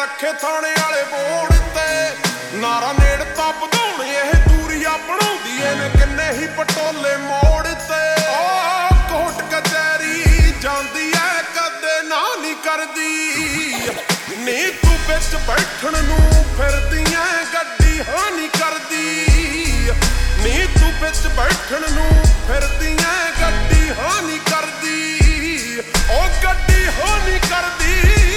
ਰੱਖੇ ਥਾਣੇ ਵਾਲੇ ਬੋਰਡ ਤੇ ਨਾਰਾ ਨੇੜਤਾ ਵਧਾਉਣੀ ਇਹ ਦੂਰੀਆਂ ਬਣਾਉਂਦੀ ਇਹਨੇ ਕਿੰਨੇ ਹੀ ਪਟੋਲੇ ਮੋੜ ਤੇ ਕੋਟ ਕਚਹਿਰੀ ਜਾਂਦੀ ਐ ਕਦੇ ਨਾ ਨਹੀਂ ਕਰਦੀ ਨੀ ਤੂੰ ਵਿੱਚ ਬੈਠਣ ਨੂੰ ਫਿਰਦੀ ਐ ਗੱਡੀ ਹਾਂ ਨਹੀਂ ਕਰਦੀ ਨੀ ਤੂੰ ਵਿੱਚ ਬੈਠਣ ਨੂੰ ਫਿਰਦੀ ਐ ਗੱਡੀ ਹਾਂ ਨਹੀਂ ਕਰਦੀ ਉਹ ਗੱਡੀ ਹਾਂ ਨਹੀਂ ਕਰਦੀ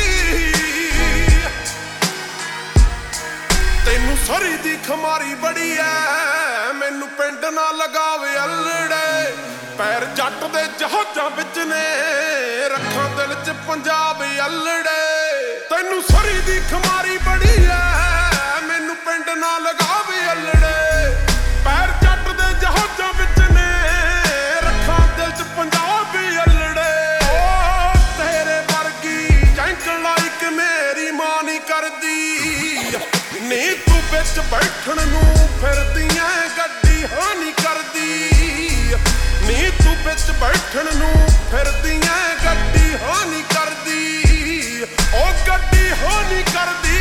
ਤੈਨੂੰ ਸਰੀ ਦੀ ਖਮਾਰੀ ਬੜੀ ਐ ਮੈਨੂੰ ਪਿੰਡ ਨਾ ਲਗਾਵੇ ਅਲੜੇ ਪੈਰ ਜੱਟ ਦੇ ਜਹਾਜ਼ਾਂ ਵਿੱਚ ਨੇ ਰੱਖਾਂ ਦਿਲ 'ਚ ਪੰਜਾਬ ਅਲੜੇ ਤੈਨੂੰ ਸਰੀ ਦੀ ਖਮਾਰੀ ਬੜੀ ਐ ਮੈਨੂੰ ਪਿੰਡ ਨਾ ਲਗਾਵੇ ਅਲੜੇ ਪੈਰ ਜੱਟ ਦੇ ਜਹਾਜ਼ਾਂ ਵਿੱਚ ਨੇ ਰੱਖਾਂ ਦਿਲ 'ਚ ਪੰਜਾਬ ਅਲੜੇ ਓ ਤੇਰੇ ਵਰਗੀ ਜੈਂਕ ਲਾਈਕ ਮੇਰੀ ਮਾਂ ਨਹੀਂ ਕਰਦੀ ਨੀ ਤੂੰ ਵਿੱਚ ਬੈਠਣ ਨੂੰ ਫਿਰਦੀ ਐ ਗੱਡੀ ਹਾਂ ਨਹੀਂ ਕਰਦੀ ਨੀ ਤੂੰ ਵਿੱਚ ਬੈਠਣ ਨੂੰ ਫਿਰਦੀ ਐ ਗੱਡੀ ਹਾਂ ਨਹੀਂ ਕਰਦੀ ਉਹ ਗੱਡੀ ਹਾਂ ਨਹੀਂ ਕਰਦੀ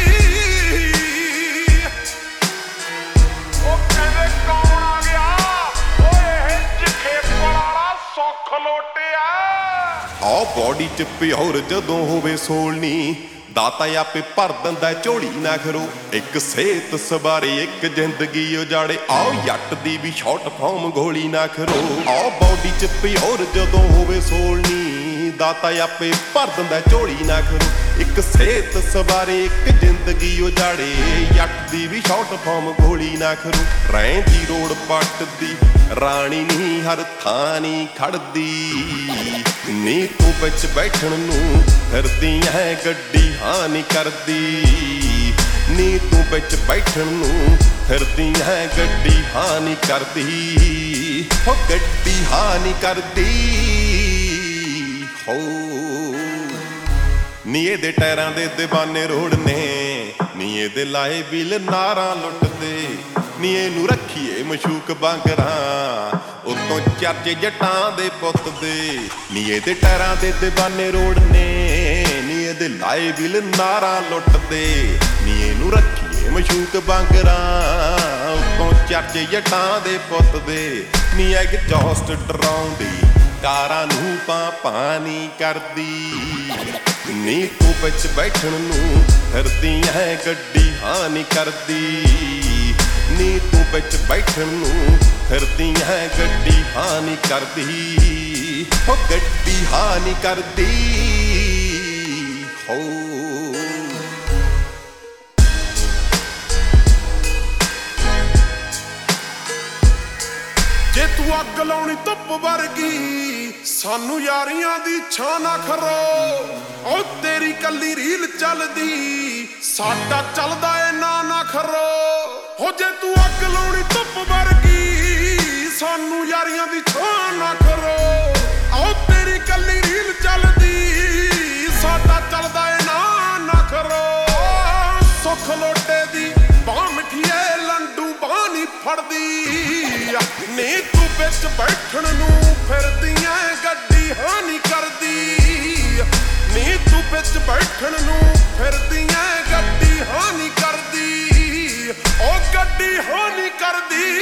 ਉਹ ਕਹਿੰਦੇ ਕੌਣ ਆ ਗਿਆ ਓਏ ਜਖੇਪੜ ਵਾਲਾ ਸੁੱਖ ਲੋਟਿਆ ਆ ਬੋਡੀ 'ਚ ਪਿਓਰ ਜਦੋਂ ਹੋਵੇ ਸੋਲਣੀ ਦਾਤਾ ਆਪੇ ਭਰ ਦਿੰਦਾ ਝੋਲੀ ਨਾ ਖਰੋ ਇੱਕ ਸਿਹਤ ਸਵਾਰੇ ਇੱਕ ਜ਼ਿੰਦਗੀ ਉਜਾੜੇ ਆਓ ਜੱਟ ਦੀ ਵੀ ਸ਼ਾਰਟ ਫਾਰਮ ਗੋਲੀ ਨਾ ਖਰੋ ਆ ਬੋਡੀ 'ਚ ਪਿਓਰ ਜਦੋਂ ਹੋਵੇ ਸੋਲਣੀ ਦਾਤਾ ਆਪੇ ਭਰ ਦਿੰਦਾ ਝੋਲੀ ਨਾ ਖਰੋ ਇੱਕ ਸਿਹਤ ਸਵਾਰੇ ਇੱਕ ਜ਼ਿੰਦਗੀ ਉਜਾੜੇ ਜੱਟ ਦੀ ਵੀ ਸ਼ਾਰਟ ਫਾਰਮ ਗੋਲੀ ਨਾ ਖਰੋ ਰਹਿੰਦੀ ਰੋਡ ਪੱਟ ਦੀ ਰਾਣੀ ਨਹੀਂ ਹਰ ਥਾਂ ਨਹੀਂ ਖੜਦੀ ਨੀ ਤੂੰ ਵਿੱਚ ਬੈਠਣ ਨੂੰ ਫਿਰਦੀ ਐ ਗੱਡੀ ਹਾਂ ਨਹੀਂ ਕਰਦੀ ਨੀ ਤੂੰ ਵਿੱਚ ਬੈਠਣ ਨੂੰ ਫਿਰਦੀ ਐ ਗੱਡੀ ਹਾਂ ਨਹੀਂ ਕਰਦੀ ਹੋ ਗੱਡੀ ਹਾਂ ਨਹੀਂ ਕਰਦੀ ਹੋ ਨੀ ਇਹਦੇ ਟਾਇਰਾਂ ਦੇ ਦੀਵਾਨੇ ਰੋਡ ਨੇ ਨੀ ਇਹਦੇ ਲਾਏ ਬਿਲ ਨਾਰਾਂ ਲੁੱਟਦੇ ਨੀ ਇਹਨੂੰ ਰੱਖੀਏ ਮਸ਼ੂਕ ਬਾਂਗਰਾਂ ਉਤੋਂ ਚਰਚੇ ਜੱਟਾਂ ਦੇ ਪੁੱਤ ਦੇ ਨੀ ਇਹਦੇ ਟਾਇਰਾਂ ਦੇ ਦੀਵਾਨੇ ਰੋਡ ਨੇ ਨੀ ਇਹਦੇ ਲਾਏ ਬਿਲ ਨਾਰਾਂ ਲੁੱਟਦੇ ਨੀ ਇਹਨੂੰ ਰੱਖੀਏ ਮਸ਼ੂਕ ਬਾਂਗਰਾਂ ਉਤੋਂ ਚਰਚੇ ਜੱਟਾਂ ਦੇ ਪੁੱਤ ਦੇ ਨੀ ਐਗਜ਼ੌਸਟ ਡਰਾਉਂਦੀ ਕਾਰਾਂ ਨੂੰ ਪਾਣੀ ਕਰਦੀ ਨੀ ਤੂੰ ਵਿੱਚ ਬੈਠਣ ਨੂੰ ਫਿਰਦੀ ਐ ਗੱਡੀ ਹਾਂ ਨਹੀਂ ਕਰਦੀ ਨੀ ਤੂੰ ਵਿੱਚ ਬੈਠਣ ਨੂੰ ਫਿਰਦੀ ਐ ਗੱਡੀ ਹਾਂ ਨਹੀਂ ਕਰਦੀ ਹੋ ਗੱਡੀ ਹਾਂ ਨਹੀਂ ਕਰਦੀ ਹੋ ਜੇ ਤੂੰ ਅੱਗ ਲਾਉਣੀ ਧੁੱਪ ਵਰਗੀ ਸਾਨੂੰ ਯਾਰੀਆਂ ਦੀ ਛਾਂ ਨਾ ਖਰੋ ਓ ਤੇਰੀ ਕੱਲੀ ਰੀਲ ਚੱਲਦੀ ਸਾਡਾ ਚੱਲਦਾ ਏ ਨਾ ਖਰੋ ਹੋ ਜੇ ਤੂੰ ਅੱਗ ਲਾਉਣੀ ਧੁੱਪ ਵਰਗੀ ਸਾਨੂੰ ਯਾਰੀਆਂ ਦੀ ਛਾਂ ਨਾ ਖਰੋ ਓ ਤੇਰੀ ਕੱਲੀ ਰੀਲ ਚੱਲਦੀ ਸਾਡਾ ਚੱਲਦਾ ਏ ਨਾ ਖਰੋ ਸੁੱਖ ਲੋਟੇ ਦੀ ਬਾਹ ਮਿੱਠੀਏ ਲੰਡੂ ਬਾਹ ਨਹੀਂ ਫੜਦੀ ਨੀ ਤੂੰ ਵਿੱਚ ਬੈਠਣ ਨੂੰ ਫਿਰਦੀ ਐ ਗੱਡੀ ਹਾਂ ਨਹੀਂ ਕਰਦੀ ਨੀ ਤੂੰ ਵਿੱਚ ਬੈਠਣ ਨੂੰ ਫਿਰਦੀ ਐ ਗੱਡੀ ਹਾਂ ਨਹੀਂ ਕਰਦੀ ਉਹ ਗੱਡੀ ਹਾਂ ਨਹੀਂ ਕਰਦੀ